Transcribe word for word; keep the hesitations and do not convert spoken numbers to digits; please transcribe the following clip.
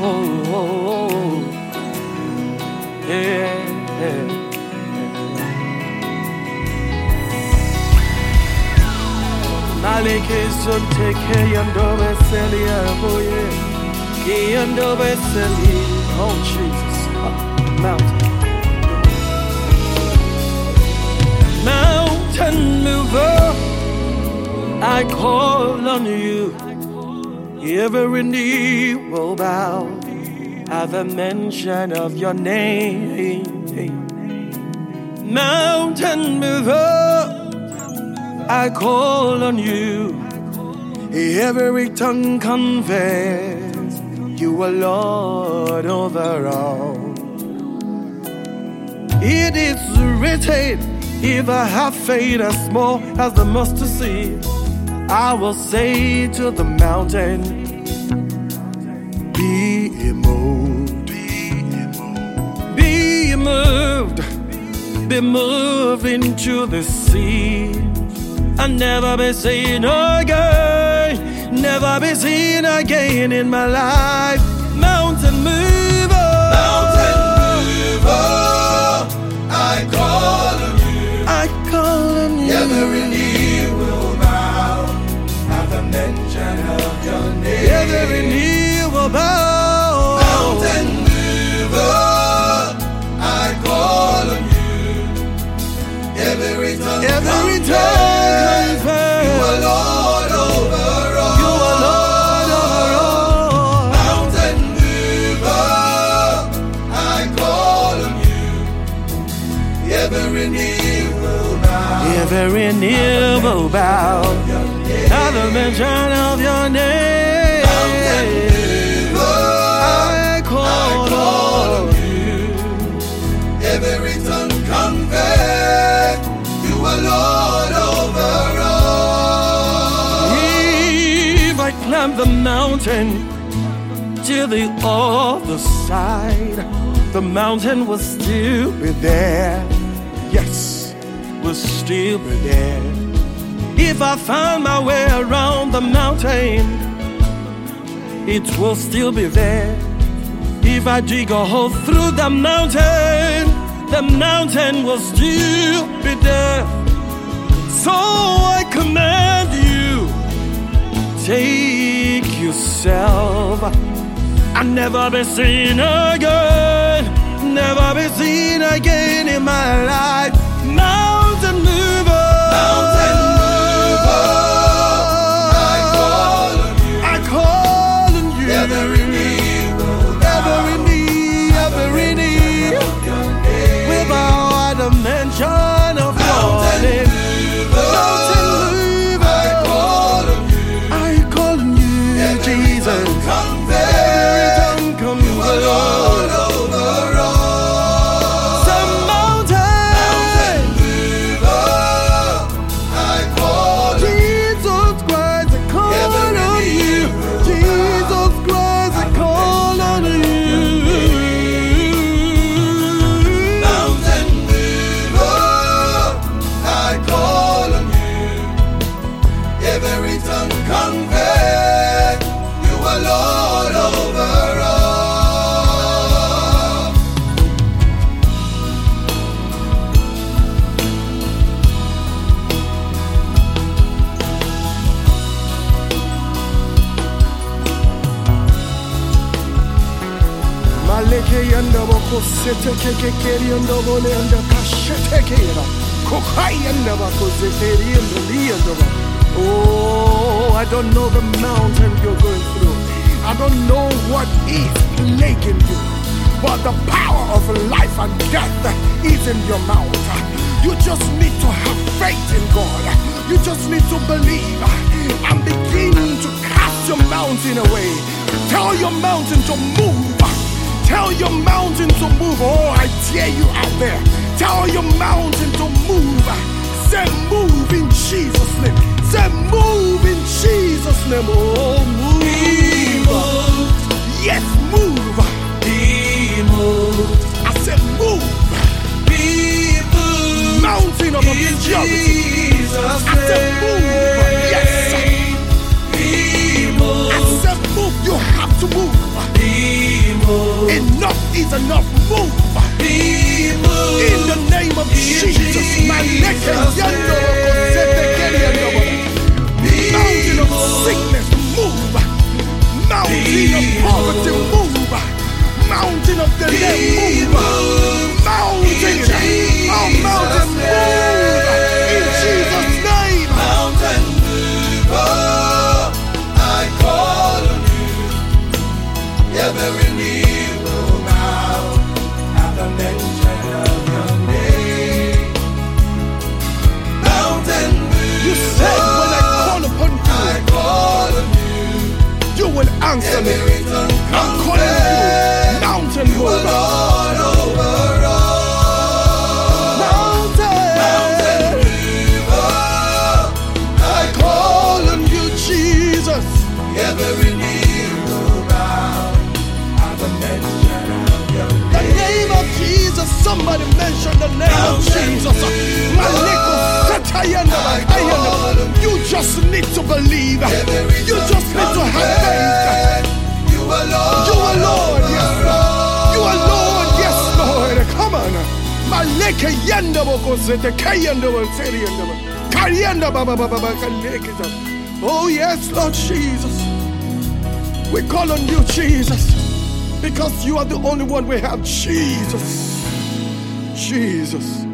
yeah. Malike Sunteke Yandobe Celia Boye Yandobe Celia. Oh Jesus. Mountain. Mountain mover, I call on you. Every knee will bow at the mention of your name. Mountain mover, I call on you. Every tongue confess you are Lord over all. It is written, if I have faith as small as the mustard seed, I will say to the mountain, be moved, be moved, be moved into the sea, and never be seen again, never be seen again in my life. Mountain mover, mountain mover, I call on you. I call on you. Every knee will bow at the mention of your name. Every knee will bow. Mountain mover, I call on you. Every tongue, every tongue confess you are Lord over all. You are Lord over all. Mountain mover, I call on you. Every knee will bow. Every knee will bow at the mention of your name. Mountain mover, I call on you. Every tongue confess you are Lord over all. If I climb the mountain to the other side, the mountain will still be there. Yes, will still be there. If I find my way around the mountain, it will still be there. If I dig a hole through the mountain, the mountain will still be there. So I command you, take yourself and never be seen again, never be seen again in my life. Mountain mover, mountain mover, I call on you. I call on you. Every knee will bow. Every knee, every knee will bow at the mention of your name. Mountain mover, I call on you. I call on you, Jesus. Every tongue confess you are Lord over all. Some mountain, mover, I call on you. Jesus Christ, I call Every on knee you. will Jesus Christ, I call on you. Mountain mover, I call on you. Every tongue confess you are Lord over all. Maleke yanda bako sete keke keri yanda bole yanda kashete kera. Kokai yanda bako zeteri yanda li yanda ba. Oh, I don't know the mountain you're going through. I don't know what is plaguing you. But the power of life and death is in your mouth. You just need to have faith in God. You just need to believe and begin to cast your mountain away. Tell your mountain to move. Tell your mountain to move. Oh, I dare you out there. Tell your mountain to move. Say move in Jesus' name. Say move in Jesus' name. Oh, move. Be moved. Yes, move. Be moved. I said move. Be moved. Mountain of obscurity. Jesus' I said move. Yes. Be moved. I said move. You have to move. Be enough. Move. Be moved. In the name of Jesus. Maleke yando kosete keriando. Mountain of sickness, move. Mountain of poverty, move. Mountain of delay, move. Mountain, oh mountain, move. In Jesus' name. Mountain mover, I call on you. Every knee will bow at the mention of your name. Mountain mover, You said when I call upon you, I call on you. you will answer me. Every tongue I'm calling you, mountain you are mover. Lord over all. Mountain mover, I Call on you, Jesus. every knee will bow at the mention of your The name. name of Jesus. Somebody mention the name of Jesus. Maleko satayanda bakayanda. You just need to believe. You just need to have faith. You are Lord. You are Lord, yes, Lord. You are Lord, yes, Lord. Come on. Maleke yanda boko sete kayanda wanseri yanda ba. Kayanda baba baba baba kaleke ta. Oh yes, Lord Jesus. We call on you, Jesus, because you are the only one we have. Jesus. Jesus.